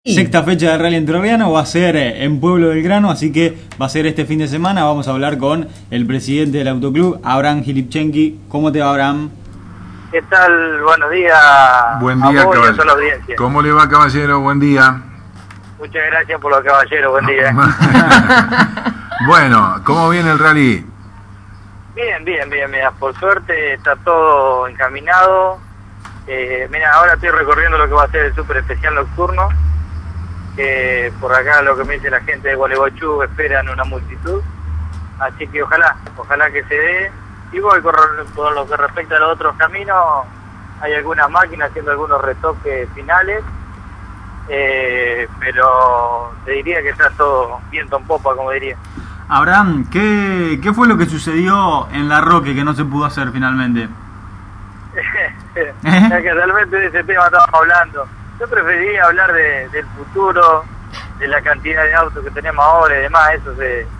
Sexta fecha del Rally Entrerriano va a ser en Pueblo Belgrano, así que va a ser este fin de semana. Vamos a hablar con el presidente del autoclub, Abraham Gilipchenki. ¿Cómo te va, Abraham? ¿Qué tal? Buenos días. Buen día, caballero. La audiencia. ¿Cómo le va, caballero? Buen día. Muchas gracias por lo caballero. Buen día. Bueno, ¿cómo viene el rally? Bien. Mira, por suerte está todo encaminado. Mira, ahora estoy recorriendo lo que va a ser el super especial nocturno. Por acá lo que me dice la gente de Gualeguaychú, esperan una multitud, así que ojalá que se dé. Y voy por lo que respecta a los otros caminos, hay algunas máquinas haciendo algunos retoques finales, pero te diría que está todo viento en popa, como diría. Abraham, ¿qué fue lo que sucedió en La Roque que no se pudo hacer finalmente? Ya que realmente de ese tema estábamos hablando. Yo preferiría hablar del futuro, de la cantidad de autos que tenemos ahora y demás. Eso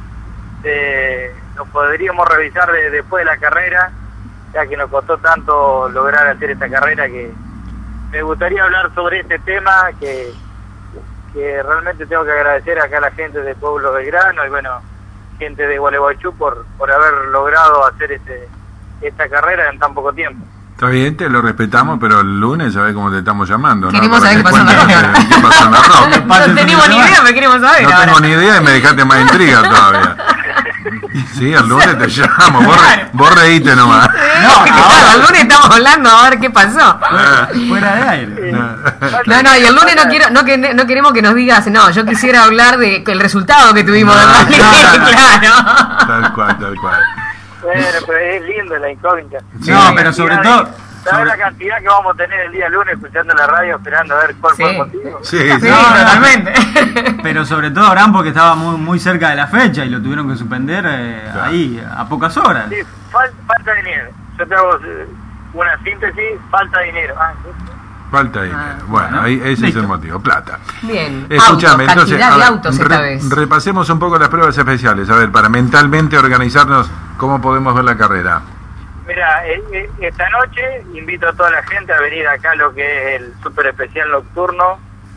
lo podríamos revisar después de la carrera, ya que nos costó tanto lograr hacer esta carrera, que me gustaría hablar sobre este tema, que realmente tengo que agradecer acá a la gente de Pueblo Belgrano y bueno, gente de Gualeguaychú por haber logrado hacer esta carrera en tan poco tiempo. Está bien, te lo respetamos, pero el lunes sabés cómo te estamos llamando, ¿no? Queremos saber qué pasó en La Roque. ¿Qué pasó en La Roque? No tenemos ni idea, me queremos saber. No tengo ni idea y me dejaste más intriga todavía. Sí, el lunes te llamo, vos reíste nomás. Claro, el lunes estamos hablando a ver qué pasó. Fuera de aire. No, y el lunes no queremos que nos digas, no, yo quisiera hablar de el resultado que tuvimos del rally. Claro. Tal cual. Bueno, pero es lindo la incógnita. No, pero sobre todo... ¿Sabes la cantidad que vamos a tener el día lunes escuchando la radio, esperando a ver cuál fue el motivo? Sí, totalmente. Pero sobre todo, Abraham, porque estaba muy cerca de la fecha y lo tuvieron que suspender ahí, a pocas horas. Sí, falta dinero. Yo te hago una síntesis, falta dinero. Falta dinero. Bueno, ahí ese es el motivo, plata. Bien. Escúchame, entonces, cantidad de autos esta vez. Repasemos un poco las pruebas especiales, a ver, para mentalmente organizarnos cómo podemos ver la carrera. Mira, esta noche invito a toda la gente a venir acá a lo que es el super especial nocturno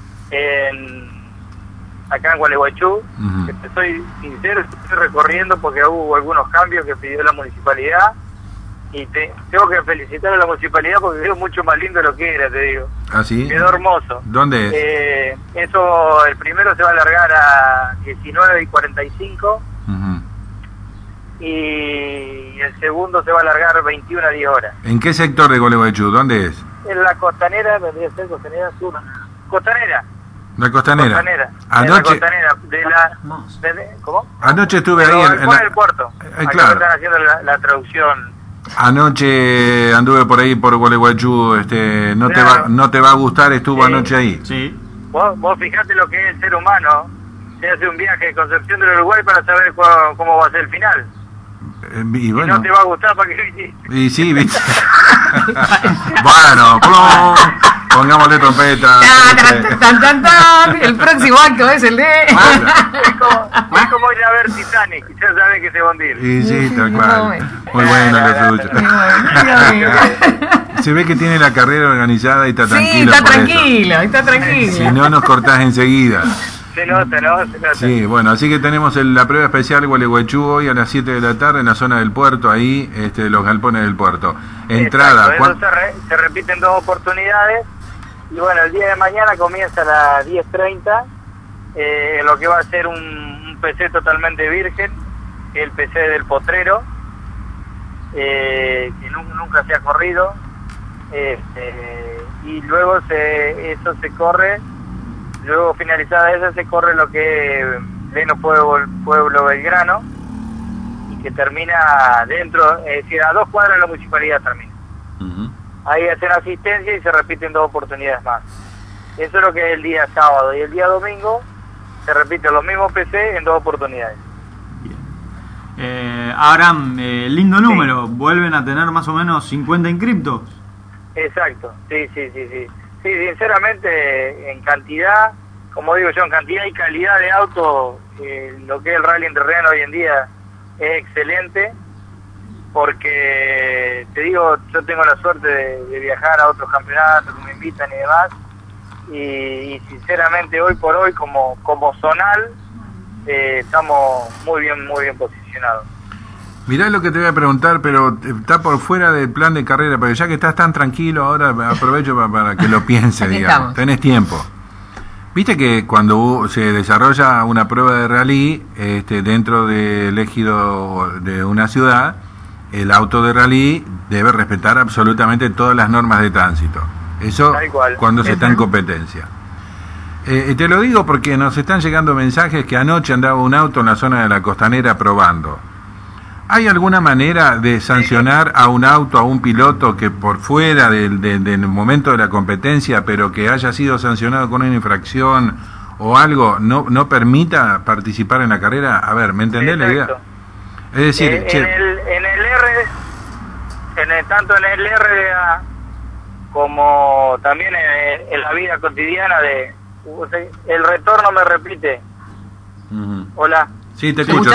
acá en Gualeguaychú. Te soy sincero, estoy recorriendo porque hubo algunos cambios que pidió la municipalidad y tengo que felicitar a la municipalidad porque quedó mucho más lindo de lo que era, te digo. ¿Ah, sí? Quedó hermoso. ¿Dónde es? El primero se va a alargar a 19:45 y el segundo se va a alargar 21 a 10 horas. ¿En qué sector de Gualeguaychú? ¿Dónde es? En la costanera, vendría a ser costanera sur. Costanera. La costanera. Anoche, ¿cómo? Anoche estuve ahí en el puerto. Acá claro. están haciendo la traducción. Anoche anduve por ahí por Gualeguaychú, no te va a gustar, estuvo anoche ahí. Sí. Vos fijate lo que es el ser humano. Se hace un viaje de Concepción del Uruguay para saber cómo va a ser el final. Y bueno. Si no te va a gustar, ¿para qué viniste? Y sí, viste. Bueno, pongámosle trompeta. El próximo acto es el de... Es como ir a ver Titanic, ya sabes que se va a hundir. Y sí, tal cual. Muy bueno el suyo. Se ve que tiene la carrera organizada y está tranquilo. Sí, está tranquilo. Si no, nos cortás enseguida. Se nota. Sí, bueno, así que tenemos la prueba especial Gualeguaychú hoy a las 7 de la tarde en la zona del puerto, ahí los galpones del puerto. Entrada. Se repiten 2 oportunidades y bueno, el día de mañana comienza a las 10:30 lo que va a ser un PC totalmente virgen, el PC del Potrero, que nunca se ha corrido, y luego eso se corre. Luego, finalizada esa, se corre lo que es Pleno Pueblo Belgrano y que termina dentro, es decir, a 2 cuadras de la municipalidad termina. Ahí hacen asistencia y se repiten 2 oportunidades más. Eso es lo que es el día sábado. Y el día domingo se repiten los mismos PC en 2 oportunidades. Bien. Abraham, lindo número. ¿Vuelven a tener más o menos 50 inscriptos? Exacto, sí. Sí, sinceramente, en cantidad, como digo yo, en cantidad y calidad de auto, lo que es el Rally Entrerriano hoy en día es excelente, porque, te digo, yo tengo la suerte de viajar a otros campeonatos que me invitan y demás, y sinceramente hoy por hoy como zonal estamos muy bien posicionados. Mirá lo que te voy a preguntar, pero está por fuera del plan de carrera, porque ya que estás tan tranquilo, ahora aprovecho para que lo pienses, digamos. Tenés tiempo. Viste que cuando se desarrolla una prueba de rally dentro del ejido de una ciudad, el auto de rally debe respetar absolutamente todas las normas de tránsito. Eso cuando se está en competencia. Te lo digo porque nos están llegando mensajes que anoche andaba un auto en la zona de la Costanera probando. ¿Hay alguna manera de sancionar a un auto, a un piloto que por fuera del momento de la competencia, pero que haya sido sancionado con una infracción o algo, no permita participar en la carrera? A ver, ¿me entendés la idea? Es decir, tanto en el RDA como también en la vida cotidiana el retorno me repite. Hola. Sí, te escucho.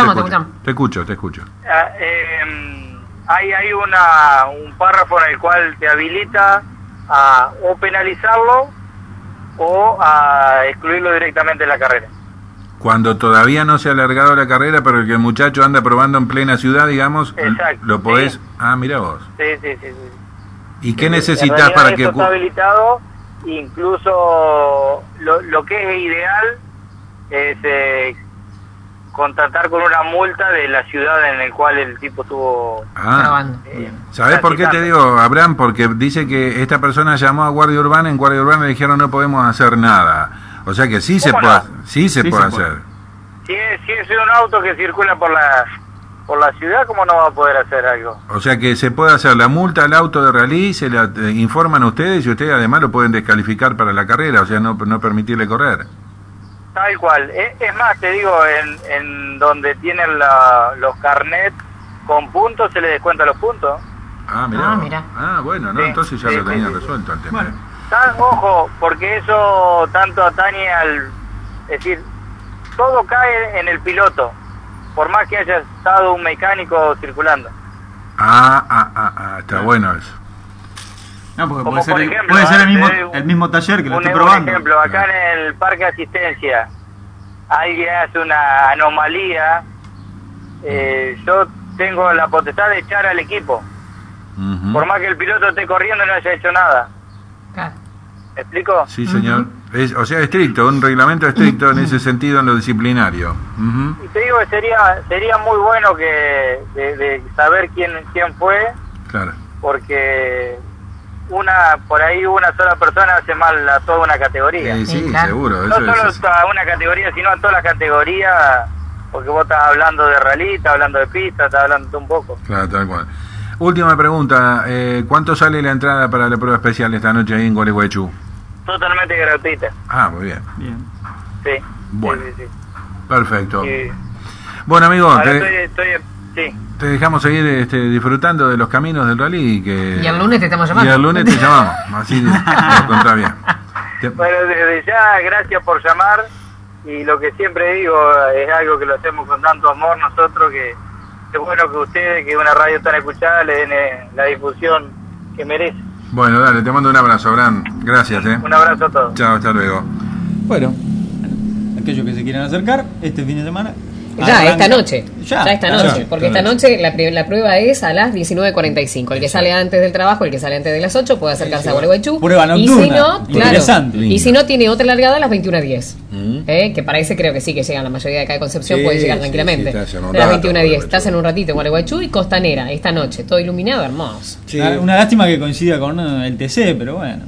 Hay un párrafo en el cual te habilita a o penalizarlo o a excluirlo directamente de la carrera. Cuando todavía no se ha alargado la carrera, pero el muchacho anda probando en plena ciudad, digamos, exacto, lo podés... Sí. Ah, mira vos. Sí. ¿Y qué necesitas para que...? Está habilitado, incluso lo que es ideal es contratar con una multa de la ciudad en el cual el tipo estuvo grabando. ¿Sabés por qué te digo, Abraham? Porque dice que esta persona llamó a Guardia Urbana, en Guardia Urbana le dijeron no podemos hacer nada. O sea que sí se puede, sí se puede hacer. Si es un auto que circula por la ciudad, ¿cómo no va a poder hacer algo? O sea que se puede hacer la multa al auto de rally, se la informan a ustedes y ustedes además lo pueden descalificar para la carrera, o sea, no permitirle correr. Tal cual. Es más, te digo, en donde tienen los carnets con puntos, se les descuenta los puntos. Mira. Bueno, no, sí, entonces ya lo tenían resuelto el tema. Bueno. Ojo, porque eso tanto atañe es decir, todo cae en el piloto, por más que haya estado un mecánico circulando. Está bueno eso. No, porque como puede ser el mismo taller que lo esté probando. Por ejemplo, acá en el parque de asistencia, alguien hace una anomalía, yo tengo la potestad de echar al equipo, por más que el piloto esté corriendo y no haya hecho nada. ¿Me explico? Sí, señor. O sea, estricto, un reglamento estricto en ese sentido, en lo disciplinario. Y te digo que sería muy bueno de saber quién fue, claro, porque por ahí una sola persona hace mal a toda una categoría. Sí, claro. Seguro. No solo a una categoría, sino a toda la categoría, porque vos estás hablando de rally, estás hablando de pista, estás hablando un poco. Claro, tal cual. Última pregunta, ¿cuánto sale la entrada para la prueba especial esta noche ahí en Gualeguaychú? Totalmente gratuita. Muy bien. Sí. Bueno, sí. Perfecto. Sí. Bueno, amigo, sí. Te dejamos seguir disfrutando de los caminos del rally. Y el lunes te estamos llamando. Y el lunes te llamamos, así lo contás bien. Bueno, desde ya, gracias por llamar, y lo que siempre digo es algo que lo hacemos con tanto amor nosotros, que es bueno que ustedes, que una radio tan escuchada, le den la difusión que merece. Bueno, dale, te mando un abrazo, Abraham. Gracias, Un abrazo a todos. Chao, hasta luego. Bueno, aquellos que se quieran acercar, este fin de semana... Esta noche, porque esta claro. noche la prueba es a las 19:45. El que sale antes del trabajo, el que sale antes de las 8 puede acercarse a Gualeguaychú. Prueba nocturna, y si no, tiene otra largada a las 21:10. Que parece, creo que sí, que llegan la mayoría de acá de Concepción, puede llegar tranquilamente. A las 21:10 estás en un ratito en Gualeguaychú y Costanera, esta noche, todo iluminado, hermoso. Sí. Una lástima que coincida con el TC, pero bueno.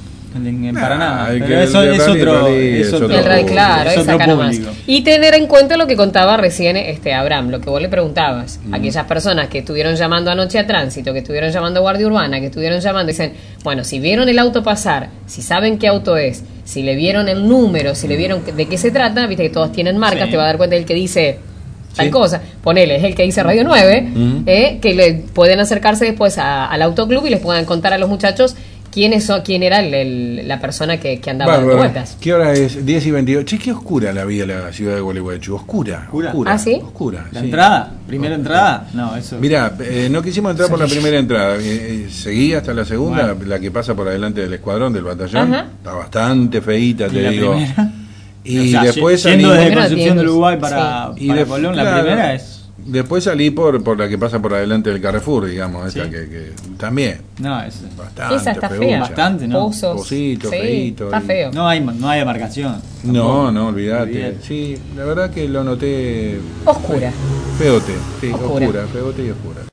Para nada, pero eso es otro claro, es acá nomás. Y tener en cuenta lo que contaba recién Abraham, lo que vos le preguntabas, aquellas personas que estuvieron llamando anoche a tránsito, que estuvieron llamando a Guardia Urbana, que estuvieron llamando, dicen, bueno, si vieron el auto pasar, si saben qué auto es, si le vieron el número, si le vieron de qué se trata, viste que todos tienen marcas, te va a dar cuenta del que dice tal cosa, ponele, es el que dice Radio 9, que le pueden acercarse después al autoclub y les puedan contar a los muchachos ¿Quién era la persona que andaba dando vueltas? ¿Qué hora es? 10:22. Che, qué oscura la vida de la ciudad de Gualeguaychú. Oscura. ¿Ah, sí? Oscura. ¿La entrada? ¿Primera entrada? No, eso. Mirá, no quisimos entrar por la primera entrada. Seguí hasta la segunda, la que pasa por adelante del escuadrón, del batallón. Ajá. Está bastante feíta, te digo. Primera? Y después yendo desde Concepción del Uruguay para Colón, la primera es... Después salí por la que pasa por adelante del Carrefour, digamos, esa que también. No, esa está fea. Bastante, ¿no? Pocito, feíto. Está feo. No hay demarcación. No, olvídate. Sí, la verdad que lo noté. Oscura. Feote, sí, oscura, feote y oscura.